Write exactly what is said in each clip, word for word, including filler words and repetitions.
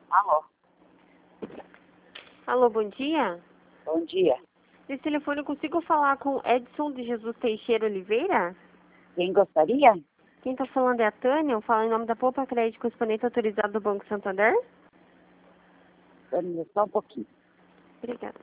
Alô, Alô, bom dia. bom dia. Nesse telefone eu consigo falar com Edson de Jesus Teixeira Oliveira? Quem gostaria? Quem está falando é a Tânia, eu falo em nome da Poupa Crédito correspondente autorizado do Banco Santander. Espera só um pouquinho. Obrigada.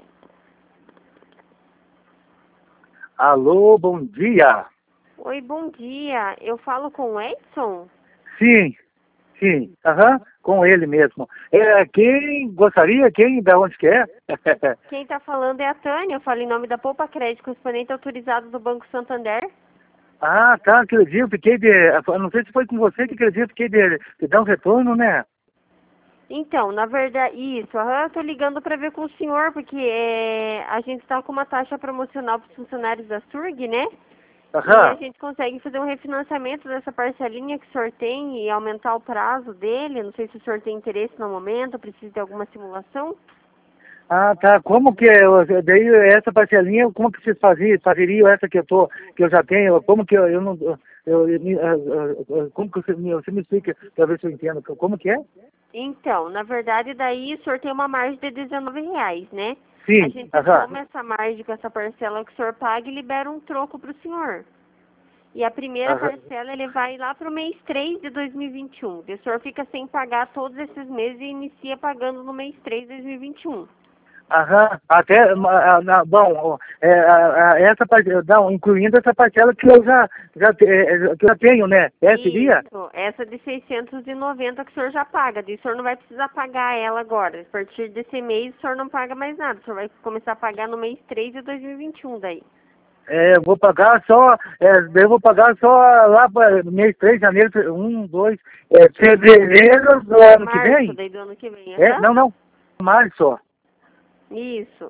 Alô, bom dia. Oi, bom dia. Eu falo com o Edson? Sim, sim, aham, com ele mesmo. É, quem gostaria? Quem? Da onde que é? Quem está falando é a Tânia, eu falo em nome da Poupa Crédito correspondente autorizado do Banco Santander. Ah, tá, aquele dia eu fiquei de... eu não sei se foi com você que aquele dia eu fiquei de, de dar um retorno, né? Então, na verdade, isso, aham, eu tô ligando para ver com o senhor, porque é, a gente está com uma taxa promocional para os funcionários da SURG, né? E a Aham. gente consegue fazer um refinanciamento dessa parcelinha que o senhor tem e aumentar o prazo dele. Não sei se o senhor tem interesse no momento, precisa de alguma simulação. Ah, tá, como que eu, daí essa parcelinha, como que vocês faziam, fazeriam essa que eu tô, que eu já tenho, como que eu, eu não, eu, eu, me- ah, ah, ah, como que você me, você me explica, para ver se eu entendo, como que é? Então, na verdade, daí o senhor tem uma margem de dezenove reais, né? A Sim, gente aham. soma essa margem com essa parcela que o senhor paga e libera um troco para o senhor. E a primeira Aham. parcela, ele vai lá para o mês três de dois mil e vinte e um. O senhor fica sem pagar todos esses meses e inicia pagando no mês três de dois mil e vinte e um. Aham, até, ah, ah, bom, ó, é, ah, ah, essa parte, não, incluindo essa parcela que eu já, já, te- eh, que eu já tenho, né? É, seria? Isso, essa de seiscentos e noventa que o senhor já paga. Daí o senhor não vai precisar pagar ela agora. A partir desse mês o senhor não paga mais nada. O senhor vai começar a pagar no mês três de dois mil e vinte e um daí. É, eu vou pagar só, é, eu vou pagar só lá para mês três de janeiro, um, dois, é, fevereiro do ano que Março vem? daí do ano que vem, É, aham? não, não, março. Isso.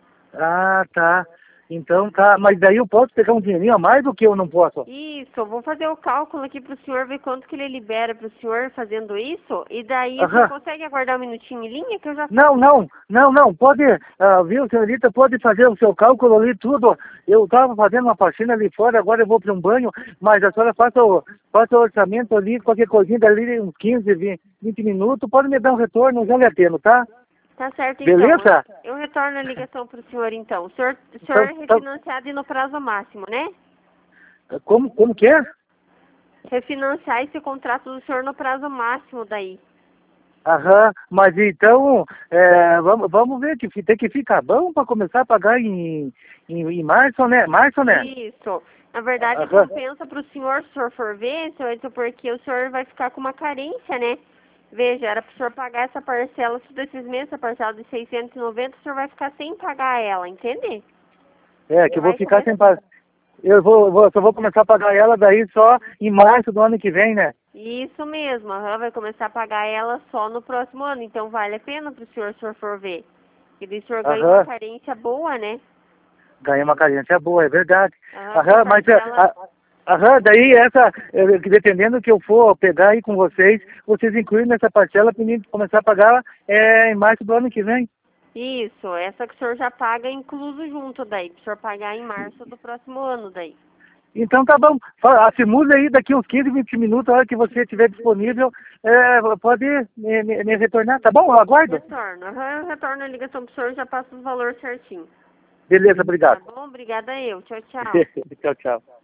Ah, tá. Então tá, mas daí eu posso pegar um dinheirinho a mais do que eu não posso? Isso, eu vou fazer o cálculo aqui pro senhor, ver quanto que ele libera pro senhor fazendo isso. E daí o senhor Aham. consegue aguardar um minutinho em linha que eu já... Não, não, não, não, pode, ah, viu, senhorita, pode fazer o seu cálculo ali, tudo. Eu estava fazendo uma faxina ali fora, agora eu vou para um banho, mas a senhora faça o, faça o orçamento ali, qualquer coisinha dali, uns quinze, vinte minutos, pode me dar um retorno, já lhe atendo, tá? Tá certo, então. Beleza? Eu retorno a ligação pro senhor, então. O senhor, o senhor Então, é então, refinanciado e no prazo máximo, né? como, como que é? Refinanciar esse contrato do senhor no prazo máximo daí. Aham, mas então, é, vamos, vamos ver que fi- tem que ficar bom para começar a pagar em, em, em março, né? Março, né? Isso. Na verdade, Aham. compensa para o senhor, se o senhor for ver, seu Edson, porque o senhor vai ficar com uma carência, né? Veja, era para o senhor pagar essa parcela todos esses meses, essa parcela de seiscentos e noventa, o senhor vai ficar sem pagar ela, entende? É, E que eu vou vai ficar sem começar. pagar. Eu vou, vou, só vou começar a pagar ela daí só em março do ano que vem, né? Isso mesmo, aham, vai começar a pagar ela só no próximo ano, então vale a pena para o senhor, se o senhor for ver. E daí o senhor ganha uma Aham, carência boa, né? ganhei uma carência boa, é verdade. Aham, que a Aham, mas, é, parcela... a- aham, daí essa, é, que dependendo do que eu for pegar aí com vocês, vocês incluem nessa parcela para mim começar a pagar é, em março do ano que vem. Isso, essa que o senhor já paga incluso junto daí, para o senhor pagar em março do próximo ano daí. Então tá bom, Fa- simule aí daqui uns quinze, vinte minutos, a hora que você estiver disponível, é, pode me, me- me retornar, tá bom? Eu aguardo. Retorno, aham, eu retorno a ligação pro senhor e já passo os valores certinho. Beleza, Tá obrigado. bom? Obrigada eu. Tchau, tchau. Tchau, tchau.